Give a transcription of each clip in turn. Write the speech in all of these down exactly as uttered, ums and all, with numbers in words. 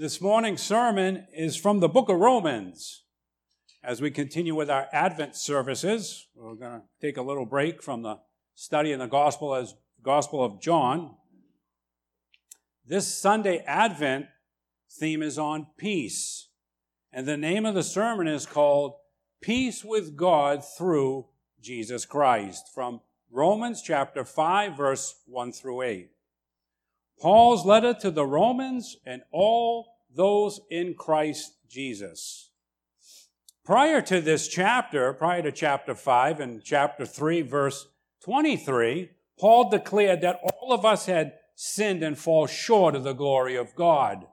This morning's sermon is from the book of Romans. As we continue with our Advent services, we're going to take a little break from the study in the Gospel as Gospel of John. This Sunday Advent theme is on peace, and the name of the sermon is called Peace with God Through Jesus Christ, from Romans chapter five, verse one through eight. Paul's letter to the Romans and all those in Christ Jesus. Prior to this chapter, prior to chapter five and chapter three, verse twenty-three, Paul declared that all of us had sinned and fall short of the glory of God.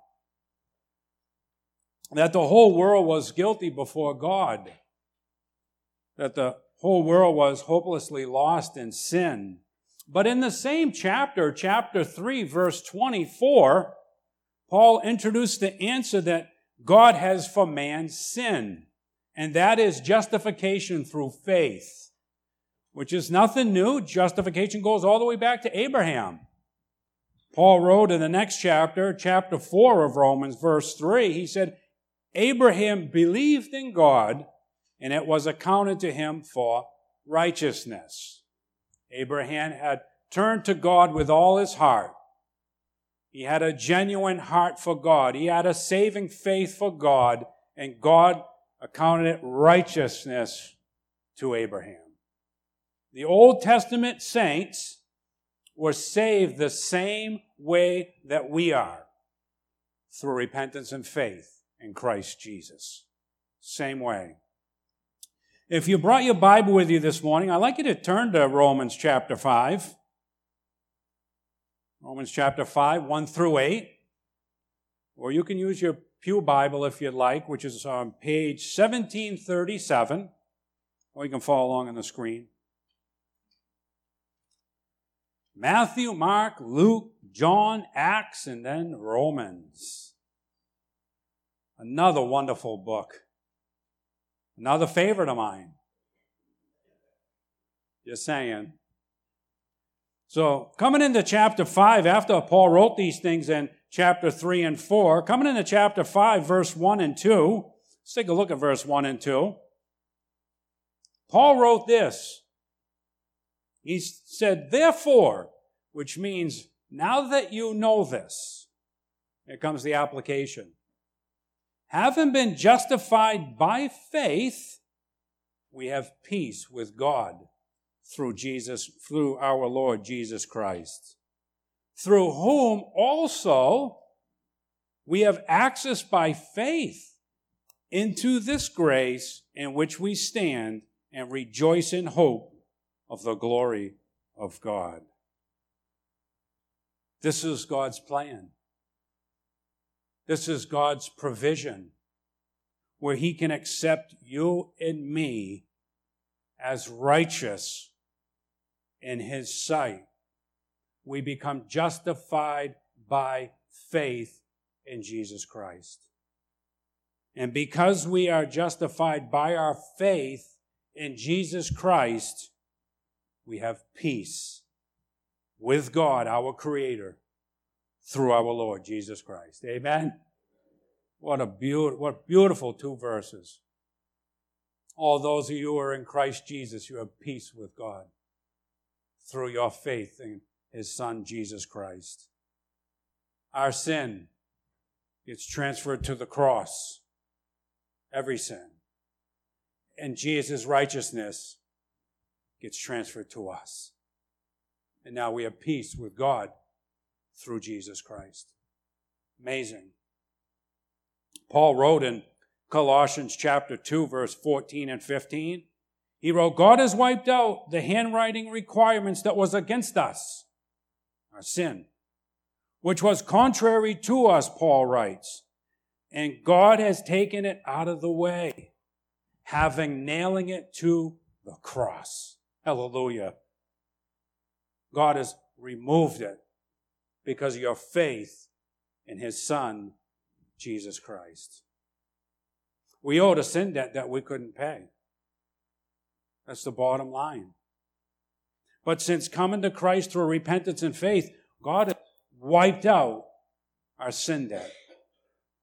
That the whole world was guilty before God. That the whole world was hopelessly lost in sin. But in the same chapter, chapter three, verse twenty-four, Paul introduced the answer that God has for man's sin, and that is justification through faith, which is nothing new. Justification goes all the way back to Abraham. Paul wrote in the next chapter, chapter four of Romans, verse three, he said, Abraham believed in God, and it was accounted to him for righteousness. Abraham had turned to God with all his heart. He had a genuine heart for God. He had a saving faith for God, and God accounted it righteousness to Abraham. The Old Testament saints were saved the same way that we are, through repentance and faith in Christ Jesus. Same way. If you brought your Bible with you this morning, I'd like you to turn to Romans chapter five. Romans chapter five, one through eight. Or you can use your Pew Bible if you'd like, which is on page seventeen thirty-seven. Or you can follow along on the screen. Matthew, Mark, Luke, John, Acts, and then Romans. Another wonderful book. Another favorite of mine. Just saying. So, coming into chapter five, after Paul wrote these things in chapter three and four, coming into chapter five, verse one and two, let's take a look at verse one and two. Paul wrote this. He said, therefore, which means, now that you know this, here comes the application. Having been justified by faith, we have peace with God through Jesus, through our Lord Jesus Christ, through whom also we have access by faith into this grace in which we stand and rejoice in hope of the glory of God. This is God's plan. This is God's provision, where He can accept you and me as righteous in His sight. We become justified by faith in Jesus Christ. And because we are justified by our faith in Jesus Christ, we have peace with God, our Creator, through our Lord Jesus Christ. Amen? What a beautiful, what beautiful two verses. All those of you who are in Christ Jesus, you have peace with God through your faith in His Son, Jesus Christ. Our sin gets transferred to the cross. Every sin. And Jesus' righteousness gets transferred to us. And now we have peace with God through Jesus Christ. Amazing. Paul wrote in Colossians chapter two, verse fourteen and fifteen, he wrote, God has wiped out the handwriting requirements that was against us, our sin, which was contrary to us, Paul writes, and God has taken it out of the way, having nailing it to the cross. Hallelujah. God has removed it because of your faith in His Son, Jesus Christ. We owed a sin debt that we couldn't pay. That's the bottom line. But since coming to Christ through repentance and faith, God has wiped out our sin debt.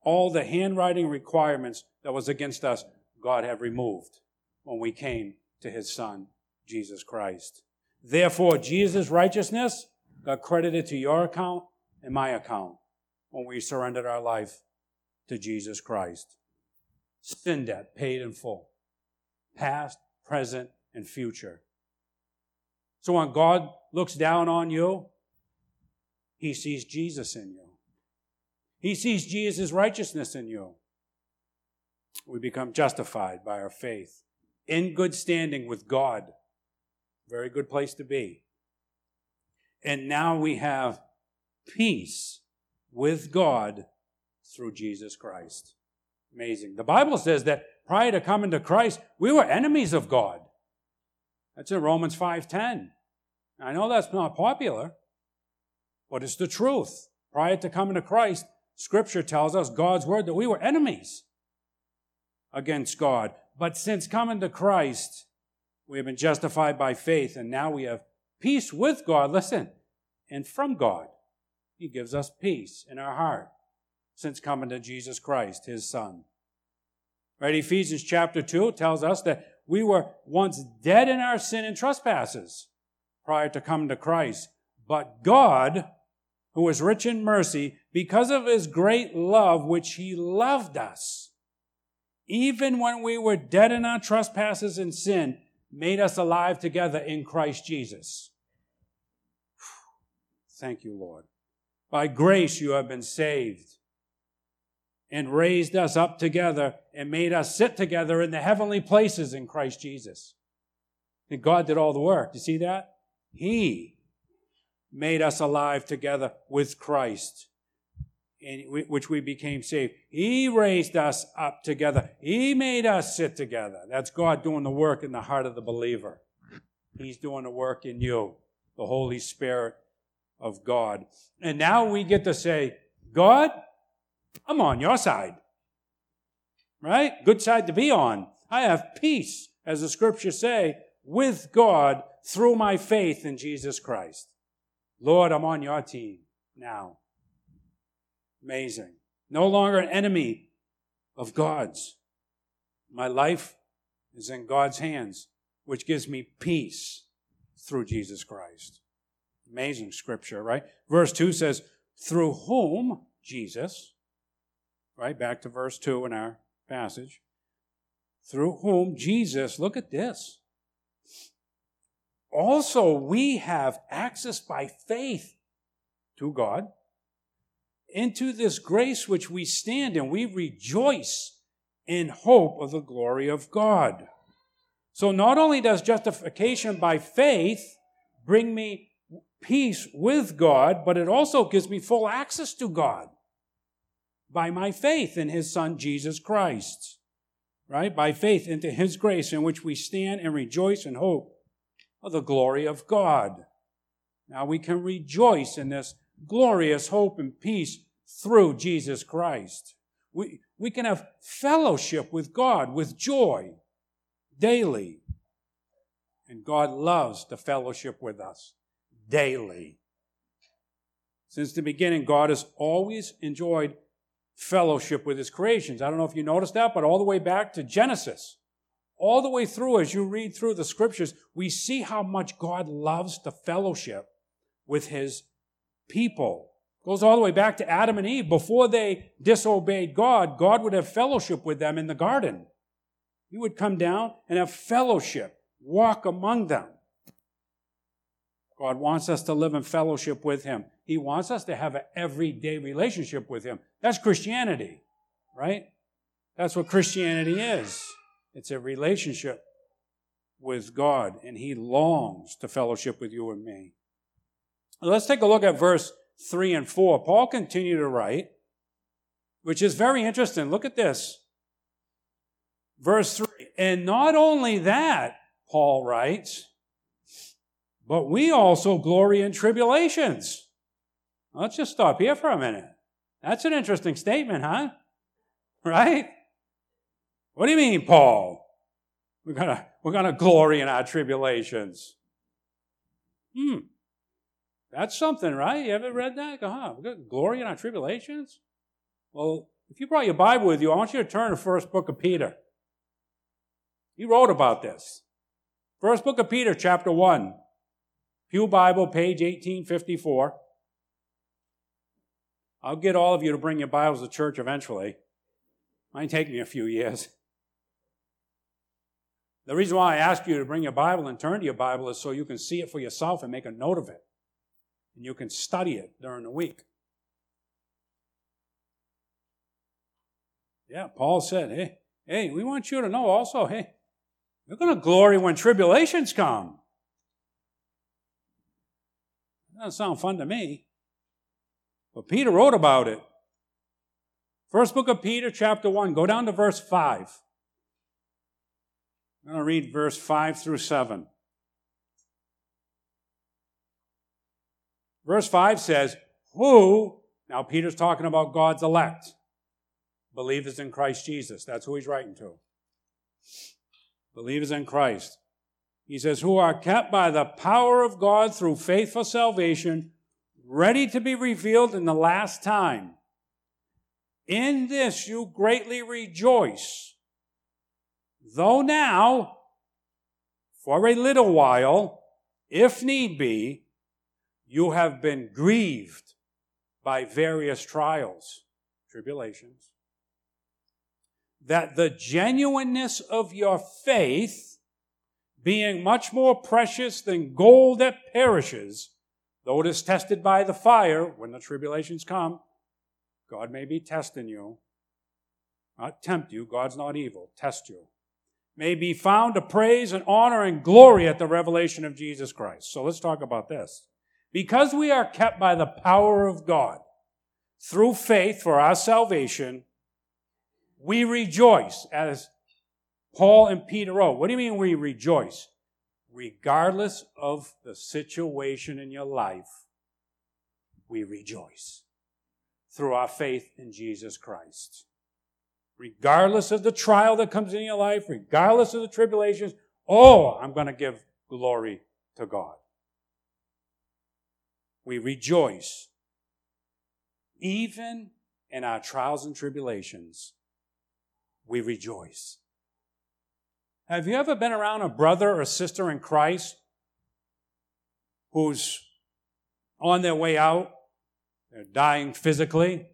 all the handwriting requirements that was against us, God had removed when we came to his Son, Jesus Christ. Therefore, Jesus' righteousness got credited to your account and my account when we surrendered our life to Jesus Christ. Sin debt paid in full. Past, present, and future. So when God looks down on you, he sees Jesus in you. He sees Jesus' righteousness in you. We become justified by our faith. In good standing with God. Very good place to be. And now we have peace with God through Jesus Christ. Amazing. The Bible says that prior to coming to Christ, we were enemies of God. That's in Romans five ten. I know that's not popular, but it's the truth. Prior to coming to Christ, Scripture tells us, God's word, that we were enemies against God. But since coming to Christ, we have been justified by faith, and now we have peace with God, listen, and from God. He gives us peace in our heart since coming to Jesus Christ, his Son. Right? Ephesians chapter two tells us that we were once dead in our sin and trespasses prior to coming to Christ. But God, who is rich in mercy, because of his great love which he loved us, even when we were dead in our trespasses and sin, made us alive together in Christ Jesus. Thank you, Lord. By grace you have been saved, and raised us up together and made us sit together in the heavenly places in Christ Jesus. And God did all the work. You see that? He made us alive together with Christ, in which we became saved. He raised us up together. He made us sit together. That's God doing the work in the heart of the believer. He's doing the work in you, the Holy Spirit of God. And now we get to say, God, I'm on your side. Right? Good side to be on. I have peace, as the Scriptures say, with God through my faith in Jesus Christ. Lord, I'm on your team now. Amazing. No longer an enemy of God's. My life is in God's hands, which gives me peace through Jesus Christ. Amazing Scripture, right? Verse two says, through whom, Jesus, right, back to verse two in our passage, through whom Jesus, look at this, also we have access by faith to God into this grace which we stand in. We rejoice in hope of the glory of God. So not only does justification by faith bring me peace with God, but it also gives me full access to God by my faith in his Son, Jesus Christ. Right? By faith into his grace in which we stand and rejoice in hope of the glory of God. Now we can rejoice in this glorious hope and peace through Jesus Christ. We, we can have fellowship with God with joy daily. And God loves to fellowship with us daily. Since the beginning, God has always enjoyed fellowship with his creations. I don't know if you noticed that, but all the way back to Genesis, all the way through, as you read through the Scriptures, we see how much God loves to fellowship with his people. It goes all the way back to Adam and Eve. Before they disobeyed God, God would have fellowship with them in the garden. He would come down and have fellowship, walk among them. God wants us to live in fellowship with him. He wants us to have an everyday relationship with him. That's Christianity, right? That's what Christianity is. It's a relationship with God, and he longs to fellowship with you and me. Let's take a look at verse three and four. Paul continued to write, which is very interesting. Look at this. Verse three. And not only that, Paul writes, but we also glory in tribulations. Let's just stop here for a minute. That's an interesting statement, huh? Right? What do you mean, Paul? We're gonna, we're gonna glory in our tribulations. Hmm. That's something, right? You ever read that? Go, huh, we're gonna glory in our tribulations? Well, If you brought your Bible with you, I want you to turn to the first book of Peter. He wrote about this. First book of Peter, chapter one. Pew Bible, page eighteen fifty-four. I'll get all of you to bring your Bibles to church eventually. Might take me a few years. The reason why I ask you to bring your Bible and turn to your Bible is so you can see it for yourself and make a note of it. And you can study it during the week. Yeah, Paul said, hey, hey, we want you to know also, hey, you're going to glory when tribulations come. That doesn't sound fun to me. But Peter wrote about it. First book of Peter, chapter one. Go down to verse five. I'm going to read verse five through seven. Verse five says, who, now Peter's talking about God's elect, believers in Christ Jesus. That's who he's writing to. Believers in Christ. He says, who are kept by the power of God through faith for salvation, ready to be revealed in the last time. In this you greatly rejoice. Though now, for a little while, if need be, you have been grieved by various trials, tribulations, that the genuineness of your faith, being much more precious than gold that perishes, though it is tested by the fire, when the tribulations come, God may be testing you, not tempt you, God's not evil, test you, may be found to praise and honor and glory at the revelation of Jesus Christ. So let's talk about this. Because we are kept by the power of God through faith for our salvation, we rejoice, as Paul and Peter wrote. What do you mean we rejoice? Regardless of the situation in your life, we rejoice through our faith in Jesus Christ. Regardless of the trial that comes in your life, regardless of the tribulations, oh, I'm going to give glory to God. We rejoice. Even in our trials and tribulations, we rejoice. Have you ever been around a brother or sister in Christ who's on their way out? They're dying physically.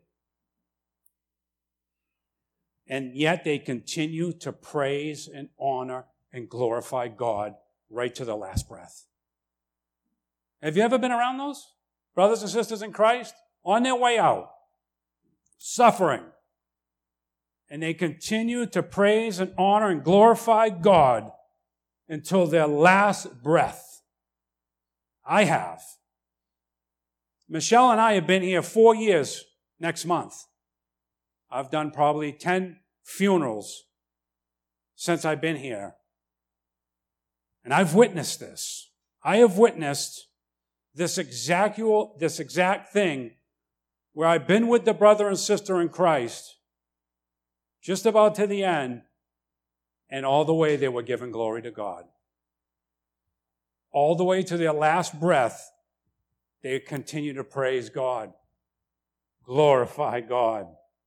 And yet they continue to praise and honor and glorify God right to the last breath. Have you ever been around those brothers and sisters in Christ? On their way out, suffering. And they continue to praise and honor and glorify God until their last breath. I have. Michelle and I have been here four years next month. I've done probably ten funerals since I've been here. And I've witnessed this. I have witnessed this exact, this exact thing where I've been with the brother and sister in Christ just about to the end, and all the way they were giving glory to God. All the way to their last breath, they continue to praise God, glorify God,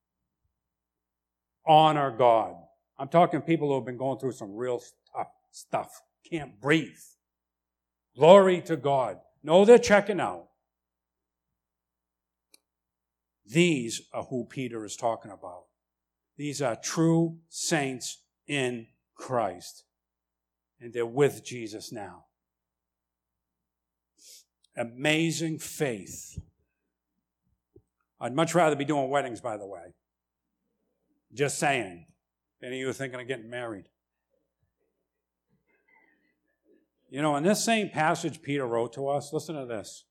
honor God. I'm talking people who have been going through some real tough stuff, can't breathe. Glory to God. No, they're checking out. These are who Peter is talking about. These are true saints in Christ. And they're with Jesus now. Amazing faith. I'd much rather be doing weddings, by the way. Just saying. Any of you are thinking of getting married? You know, in this same passage Peter wrote to us, listen to this.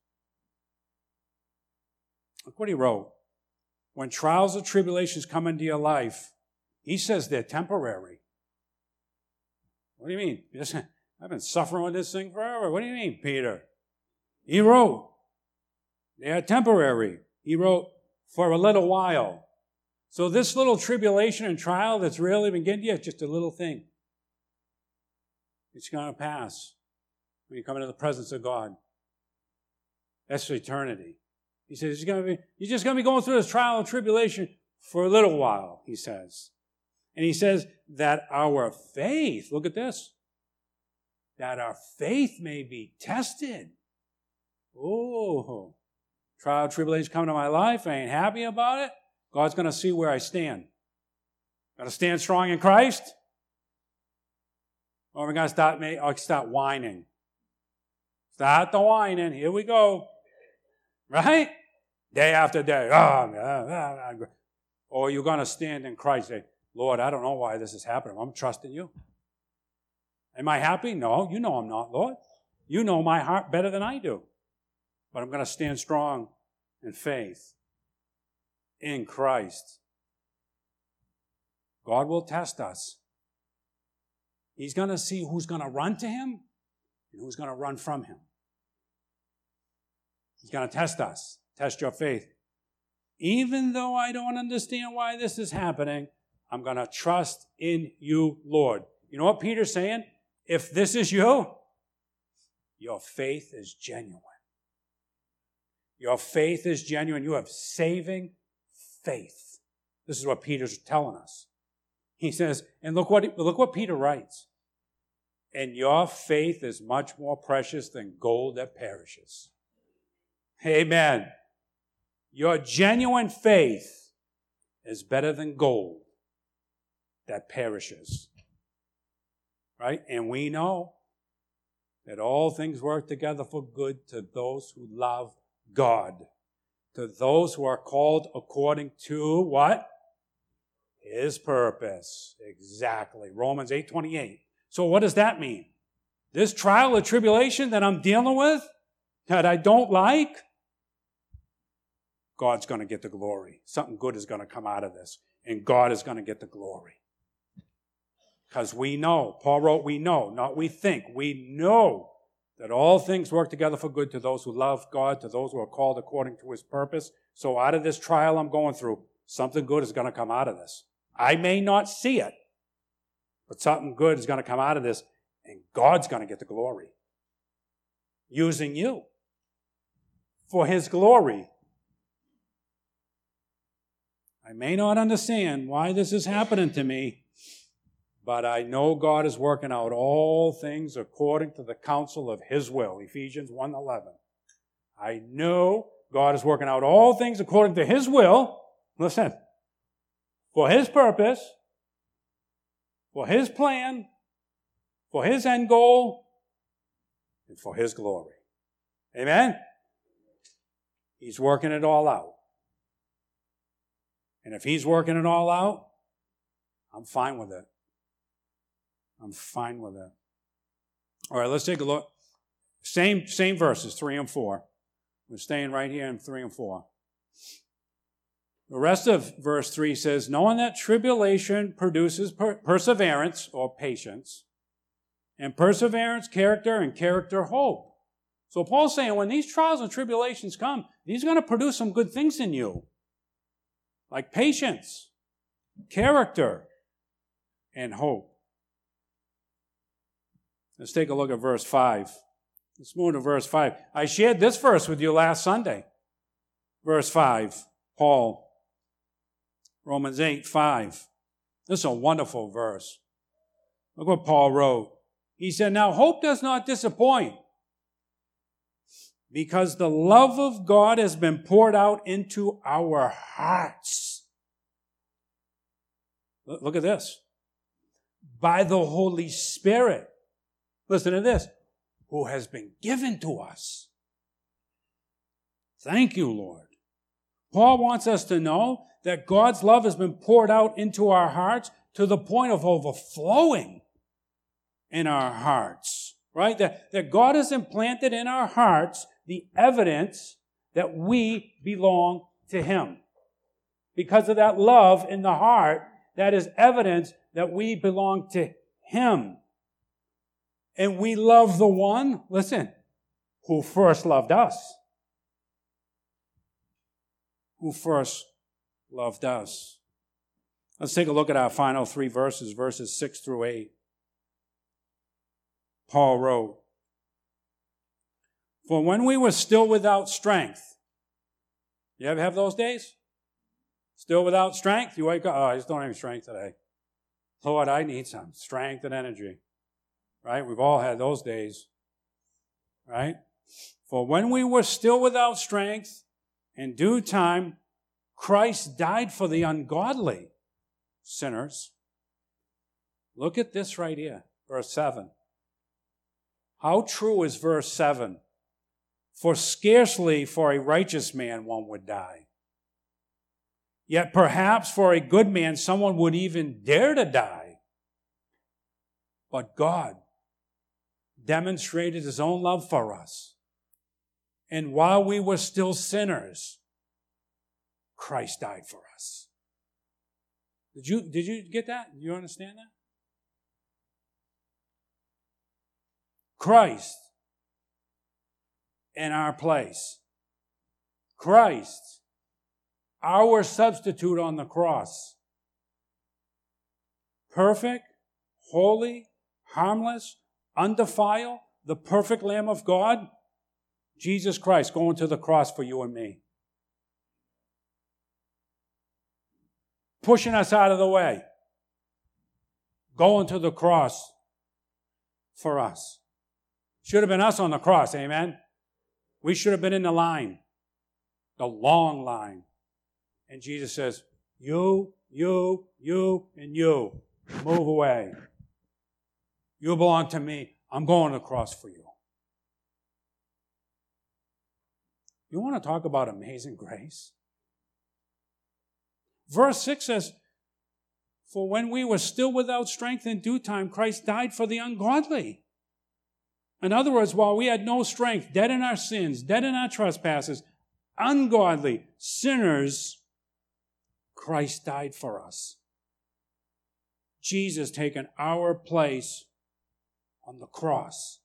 Look what he wrote. When trials or tribulations come into your life, he says they're temporary. What do you mean? I've been suffering with this thing forever. What do you mean, Peter? He wrote, they are temporary. He wrote, for a little while. So this little tribulation and trial that's really been getting to you, it's just a little thing. It's going to pass when you come into the presence of God. That's for eternity. He says, you're, going to be, you're just going to be going through this trial and tribulation for a little while, he says. And he says that our faith, look at this, that our faith may be tested. Oh, trial, tribulation come to my life. I ain't happy about it. God's going to see where I stand. Going to stand strong in Christ? Or we're going to start, or start whining. Start the whining. Here we go. Right? Day after day. Oh, or you're going to stand in Christ and say, Lord, I don't know why this is happening. I'm trusting you. Am I happy? No, you know I'm not, Lord. You know my heart better than I do. But I'm going to stand strong in faith in Christ. God will test us. He's going to see who's going to run to him and who's going to run from him. He's going to test us, test your faith. Even though I don't understand why this is happening, I'm going to trust in you, Lord. You know what Peter's saying? If this is you, your faith is genuine. Your faith is genuine. You have saving faith. This is what Peter's telling us. He says, and look what, look what Peter writes. And your faith is much more precious than gold that perishes. Amen. Your genuine faith is better than gold that perishes. Right? And we know that all things work together for good to those who love God. To those who are called according to what? His purpose. Exactly. Romans eight twenty-eight. So what does that mean? This trial or tribulation that I'm dealing with, that I don't like, God's going to get the glory. Something good is going to come out of this. And God is going to get the glory. Because we know, Paul wrote, we know, not we think, we know that all things work together for good to those who love God, to those who are called according to his purpose. So out of this trial I'm going through, something good is going to come out of this. I may not see it, but something good is going to come out of this, and God's going to get the glory. Using you for his glory. I may not understand why this is happening to me, but I know God is working out all things according to the counsel of his will. Ephesians one eleven. I know God is working out all things according to his will. Listen. For his purpose, for his plan, for his end goal, and for his glory. Amen? He's working it all out. And if he's working it all out, I'm fine with it. I'm fine with it. All right, let's take a look. Same, same verses, three and four. We're staying right here in three and four. The rest of verse three says, knowing that tribulation produces per- perseverance or patience, and perseverance, character, and character, hope. So Paul's saying when these trials and tribulations come, these are going to produce some good things in you. Like patience, character, and hope. Let's take a look at verse five. Let's move to verse five. I shared this verse with you last Sunday. Verse five, Paul, Romans eight, five. This is a wonderful verse. Look what Paul wrote. He said, now hope does not disappoint, because the love of God has been poured out into our hearts. Look at this. By the Holy Spirit. Listen to this. Who has been given to us. Thank you, Lord. Paul wants us to know that God's love has been poured out into our hearts to the point of overflowing in our hearts. Right? That, that God has implanted in our hearts the evidence that we belong to him. Because of that love in the heart, that is evidence that we belong to him. And we love the one, listen, who first loved us. Who first loved us. Let's take a look at our final three verses, verses six through eight. Paul wrote, for when we were still without strength, you ever have those days? Still without strength? You wake up, oh, I just don't have any strength today. Lord, I need some strength and energy. Right? We've all had those days. Right? For when we were still without strength, in due time, Christ died for the ungodly sinners. Look at this right here, verse seven. How true is verse seven? For scarcely for a righteous man one would die. Yet perhaps for a good man someone would even dare to die. But God demonstrated his own love for us. And while we were still sinners, Christ died for us. Did you, did you get that? Do you understand that? Christ in our place. Christ, our substitute on the cross. Perfect, holy, harmless, undefiled, the perfect Lamb of God. Jesus Christ going to the cross for you and me. Pushing us out of the way. Going to the cross for us. Should have been us on the cross, amen? We should have been in the line. The long line. And Jesus says, you, you, you, and you, move away. You belong to me. I'm going to the cross for you. You want to talk about amazing grace? Verse six says, for when we were still without strength in due time, Christ died for the ungodly. In other words, while we had no strength, dead in our sins, dead in our trespasses, ungodly, sinners, Christ died for us. Jesus taking our place on the cross.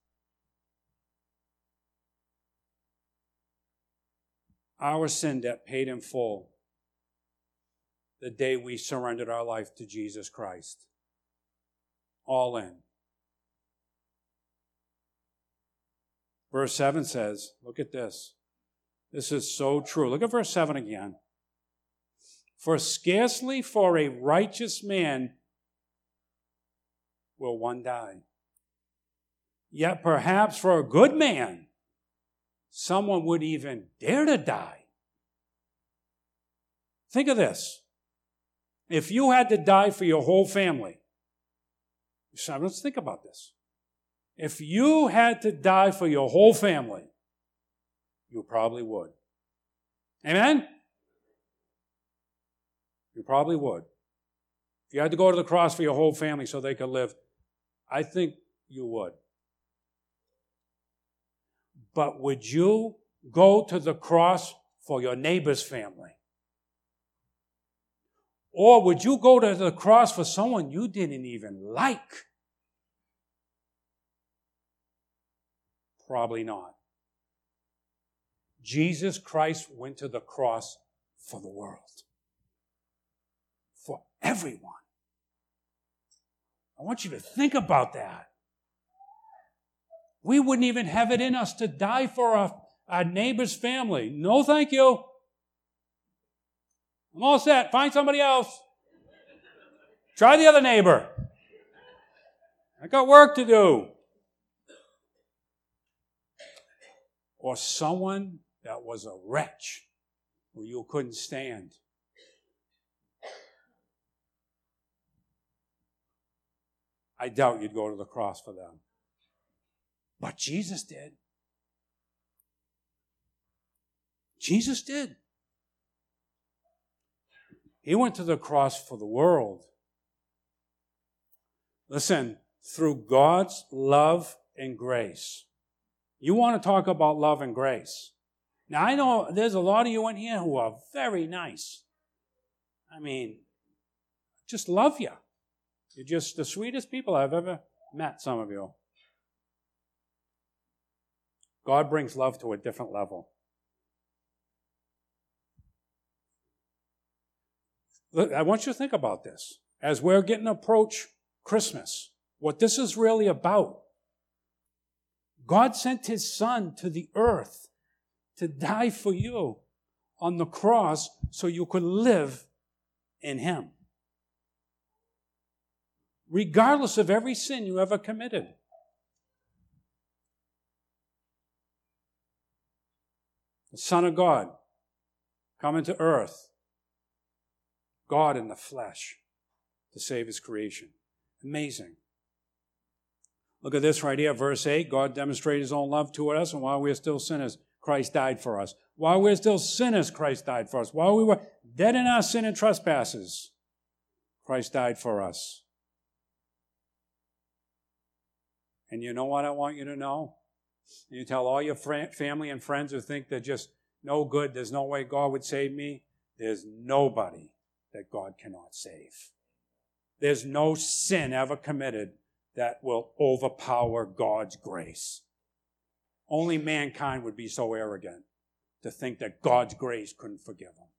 Our sin debt paid in full the day we surrendered our life to Jesus Christ. All in. Verse seven says, look at this. This is so true. Look at verse seven again. For scarcely for a righteous man will one die. Yet perhaps for a good man, someone would even dare to die. Think of this. If you had to die for your whole family, so let's think about this. If you had to die for your whole family, you probably would. Amen? You probably would. If you had to go to the cross for your whole family so they could live, I think you would. But would you go to the cross for your neighbor's family? Or would you go to the cross for someone you didn't even like? Probably not. Jesus Christ went to the cross for the world. For everyone. I want you to think about that. We wouldn't even have it in us to die for our, our neighbor's family. No, thank you. I'm all set. Find somebody else. Try the other neighbor. I got work to do. Or someone that was a wretch who you couldn't stand. I doubt you'd go to the cross for them. But Jesus did. Jesus did. He went to the cross for the world. Listen, through God's love and grace. You want to talk about love and grace. Now, I know there's a lot of you in here who are very nice. I mean, just love you. You're just the sweetest people I've ever met, some of you. God brings love to a different level. Look, I want you to think about this. As we're getting to approach Christmas, what this is really about. God sent his son to the earth to die for you on the cross so you could live in Him. Regardless of every sin you ever committed. The Son of God coming to earth. God in the flesh to save His creation. Amazing. Look at this right here, verse eight. God demonstrated His own love toward us, and while we are still sinners, Christ died for us. While we are still sinners, Christ died for us. While we were dead in our sin and trespasses, Christ died for us. And you know what I want you to know? You tell all your fr- family and friends who think they're just no good, there's no way God would save me. There's nobody that God cannot save. There's no sin ever committed that will overpower God's grace. Only mankind would be so arrogant to think that God's grace couldn't forgive them.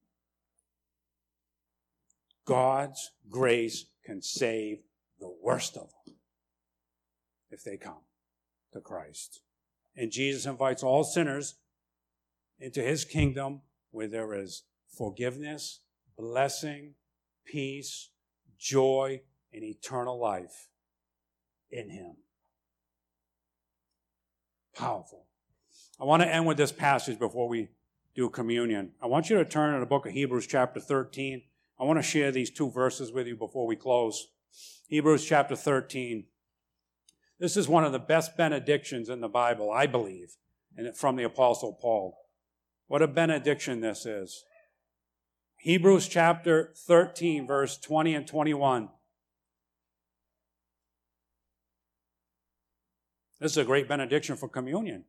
God's grace can save the worst of them if they come to Christ. And Jesus invites all sinners into His kingdom where there is forgiveness, blessing, peace, joy, and eternal life in Him. Powerful. I want to end with this passage before we do communion. I want you to turn to the book of Hebrews chapter thirteen. I want to share these two verses with you before we close. Hebrews chapter thirteen. This is one of the best benedictions in the Bible, I believe, and from the Apostle Paul. What a benediction this is. Hebrews chapter thirteen, verse twenty and twenty-one. This is a great benediction for communion.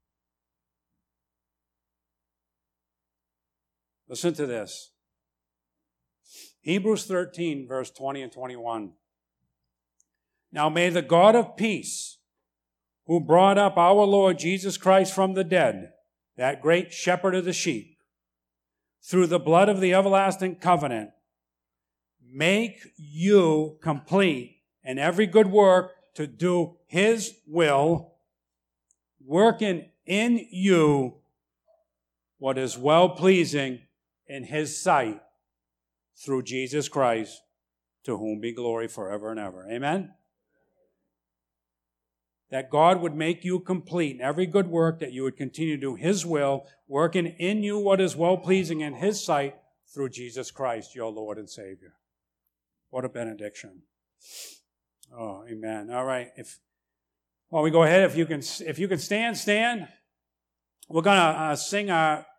Listen to this. Hebrews thirteen, verse twenty and twenty-one. Now may the God of peace, who brought up our Lord Jesus Christ from the dead, that great shepherd of the sheep, through the blood of the everlasting covenant, make you complete in every good work to do His will, working in you what is well-pleasing in His sight, through Jesus Christ, to whom be glory forever and ever. Amen? That God would make you complete in every good work, that you would continue to do His will, working in you what is well-pleasing in His sight, through Jesus Christ, your Lord and Savior. What a benediction. Oh, amen. All right. If While we go ahead, if you can, if you can stand, stand. We're going to uh, sing our